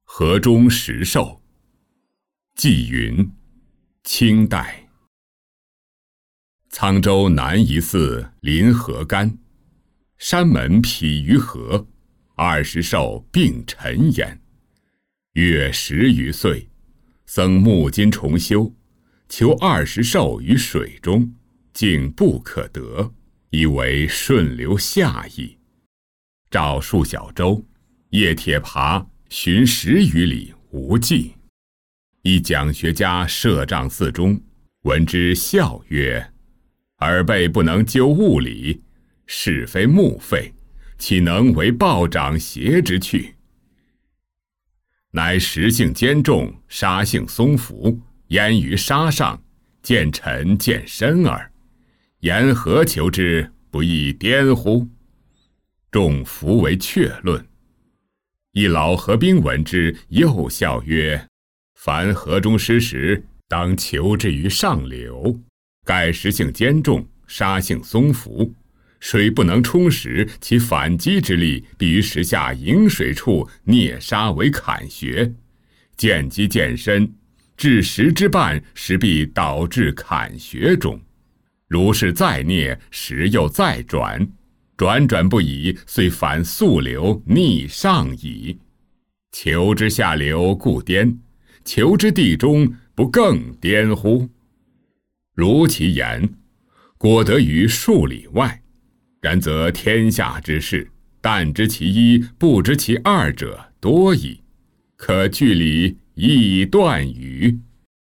河中石兽。纪云，清代。沧州南夷寺临河干，山门匹于河，20兽并陈焉。月10余岁，僧木金重修，求20兽于水中，竟不可得，以为顺流下矣。照数小舟，夜铁爬，寻10余里，无迹。一讲学家摄丈寺中，闻之笑曰：“尔辈不能究物理，是非木废，岂能为暴长邪之趣？乃食性坚重，杀性松浮，焉于沙上，见沉见深耳。言何求之，不亦颠乎？”众弗为确论。一老河兵闻之，又笑曰：“凡河中失时，当求之于上流。盖食性坚重，杀性松浮，水不能冲蚀，其反击之力必于石下饮水处啮杀为坎穴，见机渐深，至石之半，石必导至坎穴中。如是再啮，石又再转，转不已，遂反溯流逆上矣。求之下流，故颠；求之地中，不更颠乎？如其言，果得于数里外。然则天下之事，但知其一，不知其二者多矣。可据理亦断语。